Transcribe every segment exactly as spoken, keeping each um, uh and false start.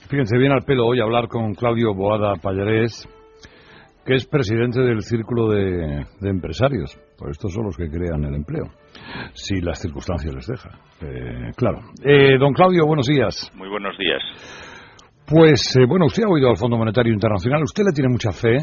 Fíjense, viene al pelo hoy hablar con Claudio Boada Pallarés, que es presidente del Círculo de, de Empresarios. Pues estos son los que crean el empleo, si las circunstancias les dejan. Eh, claro. Eh, don Claudio, buenos días. Muy buenos días. Pues, eh, bueno, usted ha oído al Fondo Monetario Internacional. ¿Usted le tiene mucha fe?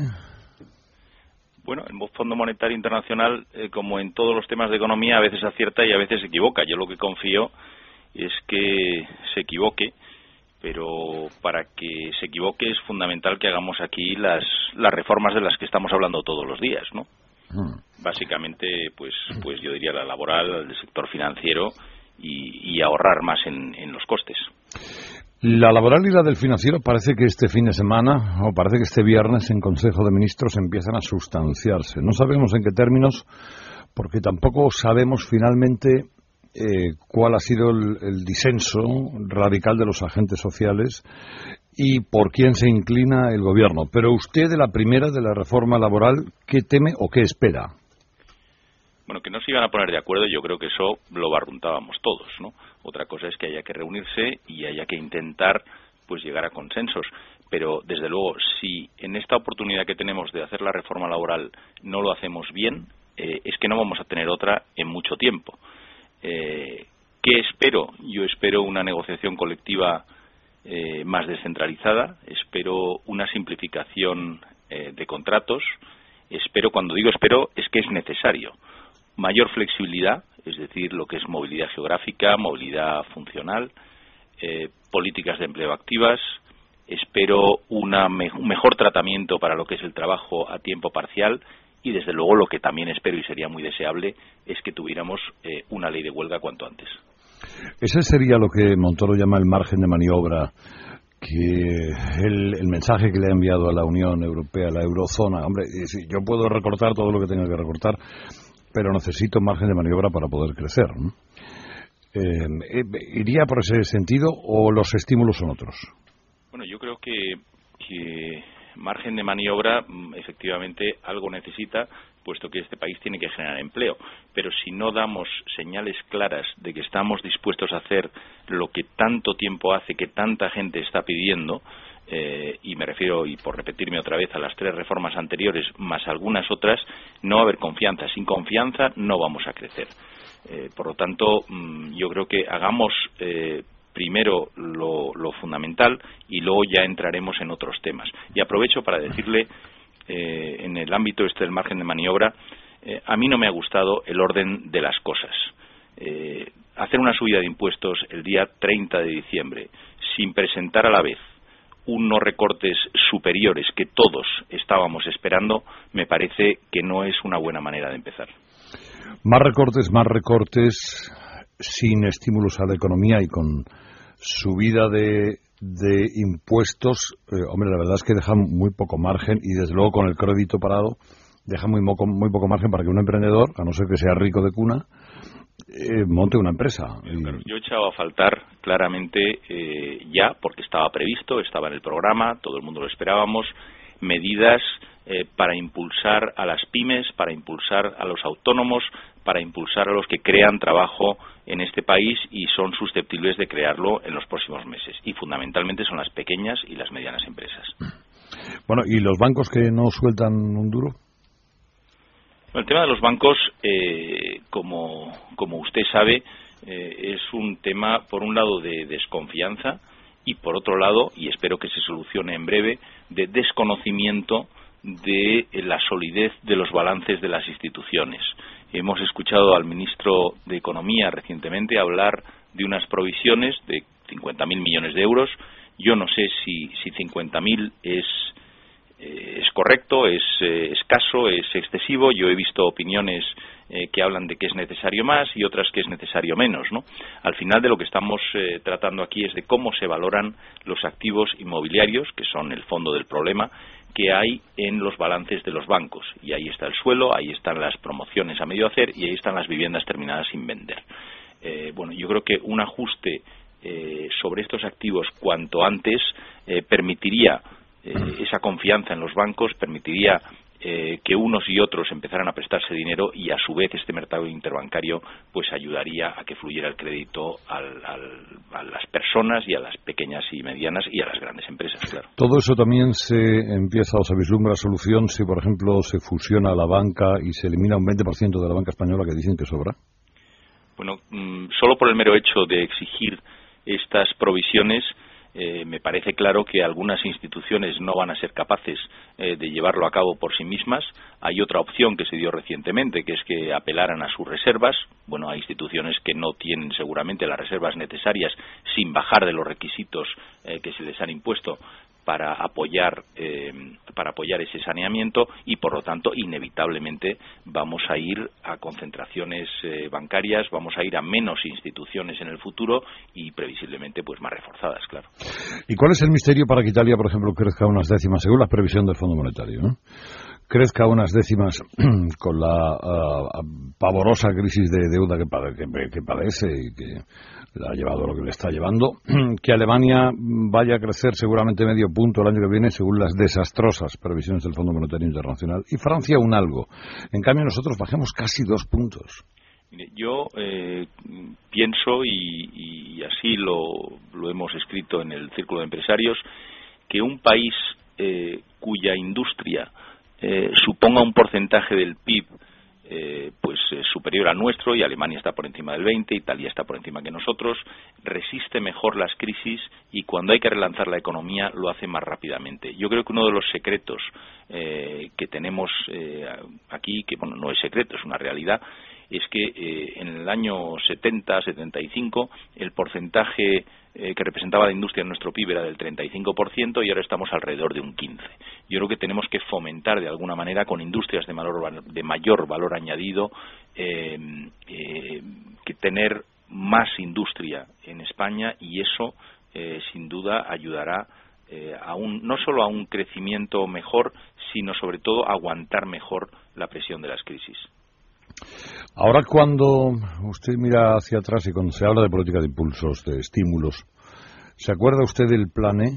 Bueno, el Fondo Monetario Internacional, eh, como en todos los temas de economía, a veces acierta y a veces se equivoca. Yo lo que confío es que se equivoque, pero para que se equivoque es fundamental que hagamos aquí las, las reformas de las que estamos hablando todos los días, ¿no? Hmm. Básicamente, pues, pues yo diría la laboral, el sector financiero y, y ahorrar más en, en los costes. La laboral y la del financiero parece que este fin de semana, o parece que este viernes en Consejo de Ministros empiezan a sustanciarse. No sabemos en qué términos, porque tampoco sabemos finalmente eh, cuál ha sido el, el disenso radical de los agentes sociales y por quién se inclina el gobierno. Pero usted, de la primera, de la reforma laboral, ¿qué teme o qué espera? Bueno, que no se iban a poner de acuerdo, yo creo que eso lo barruntábamos todos, ¿no? Otra cosa es que haya que reunirse y haya que intentar, pues, llegar a consensos. Pero, desde luego, si en esta oportunidad que tenemos de hacer la reforma laboral no lo hacemos bien, eh, es que no vamos a tener otra en mucho tiempo. Eh, ¿Qué espero? Yo espero una negociación colectiva eh, más descentralizada, espero una simplificación eh, de contratos, espero, cuando digo espero, es que es necesario. Mayor flexibilidad, es decir, lo que es movilidad geográfica, movilidad funcional, eh, políticas de empleo activas. Espero una me- un mejor tratamiento para lo que es el trabajo a tiempo parcial y, desde luego, lo que también espero y sería muy deseable es que tuviéramos eh, una ley de huelga cuanto antes. Ese sería lo que Montoro llama el margen de maniobra, que el, el mensaje que le ha enviado a la Unión Europea, a la eurozona. Hombre, yo puedo recortar todo lo que tenga que recortar, pero necesito margen de maniobra para poder crecer, ¿no? Eh, ¿Iría por ese sentido o los estímulos son otros? Bueno, yo creo que, que margen de maniobra, efectivamente, algo necesita, puesto que este país tiene que generar empleo. Pero si no damos señales claras de que estamos dispuestos a hacer lo que tanto tiempo hace, que tanta gente está pidiendo, Eh, y me refiero, y por repetirme otra vez, a las tres reformas anteriores más algunas otras, no va a haber confianza. Sin confianza no vamos a crecer. Eh, por lo tanto, mmm, yo creo que hagamos eh, primero lo, lo fundamental y luego ya entraremos en otros temas. Y aprovecho para decirle, eh, en el ámbito este del margen de maniobra, eh, a mí no me ha gustado el orden de las cosas. Eh, hacer una subida de impuestos el día treinta de diciembre sin presentar a la vez unos recortes superiores que todos estábamos esperando, me parece que no es una buena manera de empezar. Más recortes, más recortes, sin estímulos a la economía y con subida de, de impuestos, eh, hombre, la verdad es que deja muy poco margen y, desde luego, con el crédito parado, deja muy, moco, muy poco margen para que un emprendedor, a no ser que sea rico de cuna, Eh, monte una empresa. Claro, yo he echado a faltar claramente eh, ya, porque estaba previsto, estaba en el programa, todo el mundo lo esperábamos, medidas eh, para impulsar a las pymes, para impulsar a los autónomos, para impulsar a los que crean trabajo en este país y son susceptibles de crearlo en los próximos meses. Y fundamentalmente son las pequeñas y las medianas empresas. Bueno, ¿y los bancos que no sueltan un duro? El tema de los bancos, eh, como, como usted sabe, eh, es un tema, por un lado, de desconfianza y, por otro lado, y espero que se solucione en breve, de desconocimiento de la solidez de los balances de las instituciones. Hemos escuchado al ministro de Economía recientemente hablar de unas provisiones de cincuenta mil millones de euros. Yo no sé si, si cincuenta mil es... es correcto, es eh, escaso, es excesivo. Yo he visto opiniones eh, que hablan de que es necesario más y otras que es necesario menos, ¿no? Al final, de lo que estamos eh, tratando aquí es de cómo se valoran los activos inmobiliarios, que son el fondo del problema que hay en los balances de los bancos. Y ahí está el suelo, ahí están las promociones a medio hacer y ahí están las viviendas terminadas sin vender. Eh, bueno, yo creo que un ajuste eh, sobre estos activos cuanto antes eh, permitiría Eh, esa confianza en los bancos, permitiría eh, que unos y otros empezaran a prestarse dinero y a su vez este mercado interbancario pues ayudaría a que fluyera el crédito al, al, a las personas y a las pequeñas y medianas y a las grandes empresas, claro. Todo eso también se empieza o se vislumbra solución si, por ejemplo, se fusiona la banca y se elimina un veinte por ciento de la banca española que dicen que sobra. Bueno, mmm, solo por el mero hecho de exigir estas provisiones, Eh, me parece claro que algunas instituciones no van a ser capaces eh, de llevarlo a cabo por sí mismas. Hay otra opción que se dio recientemente, que es que apelaran a sus reservas. Bueno, hay instituciones que no tienen seguramente las reservas necesarias sin bajar de los requisitos eh, que se les han impuesto para apoyar eh, para apoyar ese saneamiento y por lo tanto inevitablemente vamos a ir a concentraciones eh, bancarias, vamos a ir a menos instituciones en el futuro y previsiblemente pues más reforzadas, claro. ¿Y cuál es el misterio para que Italia, por ejemplo, crezca unas décimas, según la previsión del Fondo Monetario, ¿no? crezca unas décimas con la uh, pavorosa crisis de deuda que, pade- que, que padece y que le ha llevado lo que le está llevando, que Alemania vaya a crecer seguramente medio punto el año que viene según las desastrosas previsiones del Fondo Monetario Internacional, y Francia un algo. En cambio nosotros bajemos casi dos puntos. Mire, yo eh, pienso, y, y así lo, lo hemos escrito en el Círculo de Empresarios, que un país eh, cuya industria eh, suponga un porcentaje del P I B eh, pues eh, superior al nuestro, y Alemania está por encima del veinte, Italia está por encima que nosotros, resiste mejor las crisis y cuando hay que relanzar la economía lo hace más rápidamente. Yo creo que uno de los secretos eh, que tenemos eh, aquí, que bueno, no es secreto, es una realidad, es que eh, en el año setenta, setenta y cinco el porcentaje eh, que representaba la industria en nuestro P I B era del treinta y cinco por ciento y ahora estamos alrededor de un quince por ciento. Yo creo que tenemos que fomentar de alguna manera con industrias de mayor, de mayor valor añadido eh, eh, que tener más industria en España, y eso eh, sin duda ayudará eh, a un, no solo a un crecimiento mejor, sino sobre todo a aguantar mejor la presión de las crisis. Ahora, cuando usted mira hacia atrás y cuando se habla de política de impulsos, de estímulos, ¿se acuerda usted del Plan E?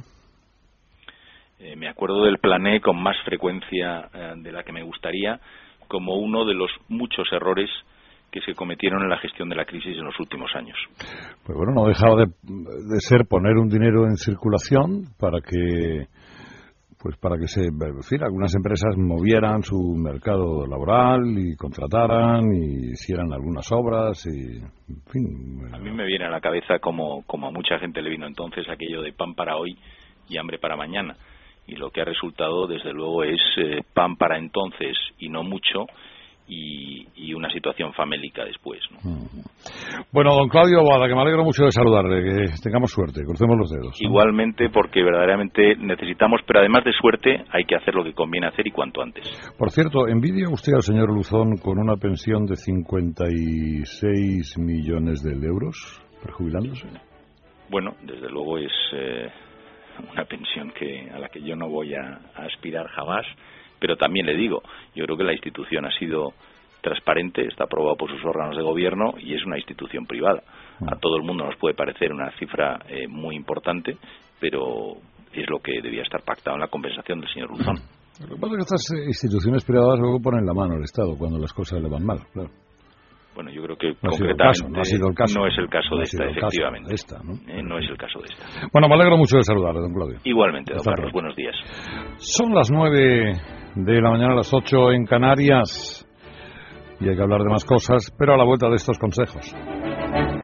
Eh, me acuerdo del Plan E con más frecuencia eh, de la que me gustaría, como uno de los muchos errores que se cometieron en la gestión de la crisis en los últimos años. Pues bueno, no dejaba de, de ser poner un dinero en circulación para que... pues para que se, en fin, algunas empresas movieran su mercado laboral y contrataran y hicieran algunas obras y, en fin. Bueno. A mí me viene a la cabeza, como, como a mucha gente le vino entonces, aquello de pan para hoy y hambre para mañana. Y lo que ha resultado, desde luego, es eh, pan para entonces y no mucho, y, y una situación famélica después, ¿no? Bueno, don Claudio Boada, que me alegro mucho de saludarle, que tengamos suerte, crucemos los dedos, ¿no? Igualmente, porque verdaderamente necesitamos, pero además de suerte, hay que hacer lo que conviene hacer y cuanto antes. Por cierto, ¿envidia usted al señor Luzón con una pensión de cincuenta y seis millones de euros, prejubilándose? Bueno, desde luego es eh, una pensión que a la que yo no voy a, a aspirar jamás. Pero también le digo, yo creo que la institución ha sido transparente, está aprobado por sus órganos de gobierno y es una institución privada. A todo el mundo nos puede parecer una cifra eh, muy importante, pero es lo que debía estar pactado en la compensación del señor Luzón. Lo que pasa es que estas instituciones privadas luego ponen la mano al Estado cuando las cosas le van mal, claro. Bueno, yo creo que no concretamente no, ha sido el caso, no es el caso no de esta, efectivamente. De esta, ¿no? Eh, no es el caso de esta. Bueno, me alegro mucho de saludarle, don Claudio. Igualmente, don Hasta Carlos, pronto. buenos días. Son las nueve de la mañana, a las ocho en Canarias, y hay que hablar de más cosas, pero a la vuelta de estos consejos.